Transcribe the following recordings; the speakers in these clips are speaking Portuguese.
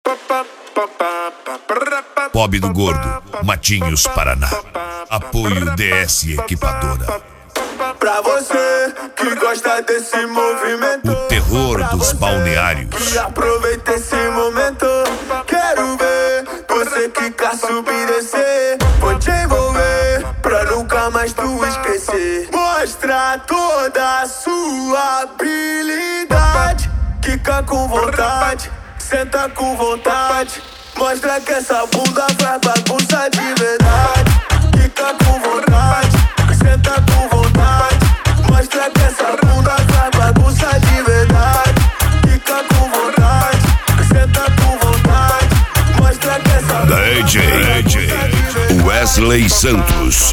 Bob do Gordo, Matinhos, Paraná. Apoio DS Equipadora. Pra você que gosta desse movimento, O terror dos balneários. e aproveita esse momento. Quero ver você quicar, subir e descer. Vou te envolver pra nunca mais tu esquecer. Mostra toda a sua habilidade. Quica com vontade, senta com vontade. Mostra que essa bunda faz bagunça de verdade. Quica com vontade, senta com vontade. Mostra que essa bunda faz bagunça de verdade. Fica com vontade, senta com vontade. Mostra que essa bunda DJ Wesley Santos.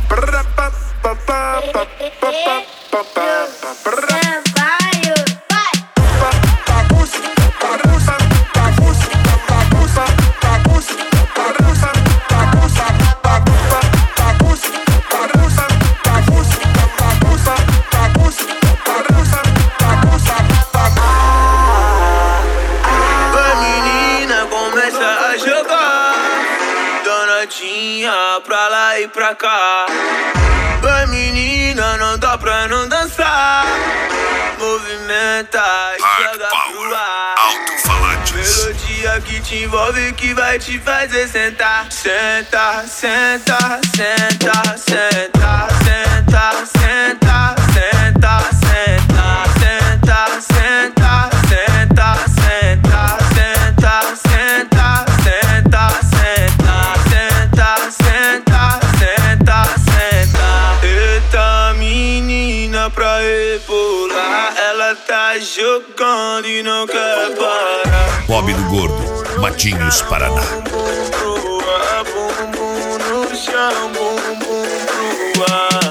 Pra lá e pra cá. Vai menina, não dá pra não dançar. Movimenta e joga pro ar. Alto-falantes. Melodia que te envolve, que vai te fazer sentar. Senta, senta, senta, senta, senta, senta, senta, senta, senta, senta, senta, senta, senta, senta, senta, senta, senta, senta. Eita menina pra rebolar, ela tá jogando e não quer parar. Bob do Gordo, Matinhos, Paraná. Bumbum no chão, bumbum pro ar.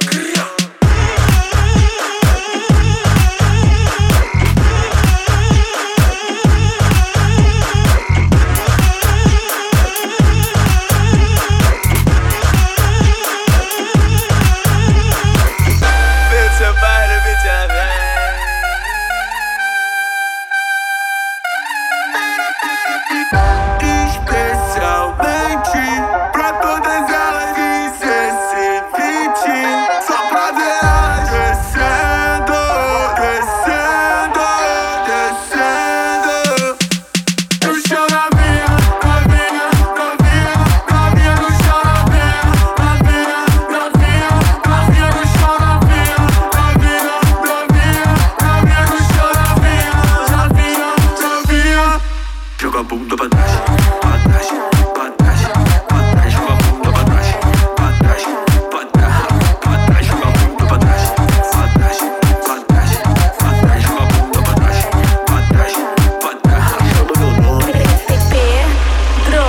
Especialmente pra todas elas de CC20, só pra ver elas descendo, descendo, descendo. No chão novinha, novinha, novinha, novinha no chão novinha, novinha, novinha, novinha no chão novinha, novinha, novinha, novinha no chão novinha, novinha, novinha. Joga a bunda pra trás, pra trás, pra trás, pra trás. Joga a bunda pra trás, pra trás, pra trás, pra trás. Joga a bunda pra trás, pra trás, pra trás, pra trás. Joga a bunda pra trás, pra trás, pra trás. Chama meu nome. Pedro.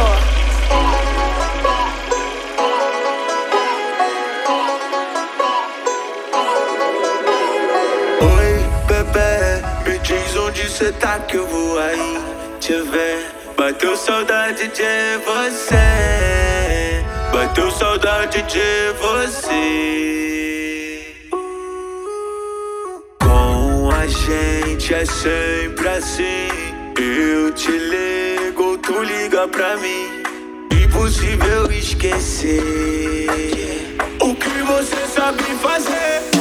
Oi, bebê, me diz onde cê tá que eu vou aí te ver. Bateu saudade de você, bateu saudade de você. Com a gente é sempre assim. Eu te ligo, tu liga pra mim. Impossível esquecer o que você sabe fazer.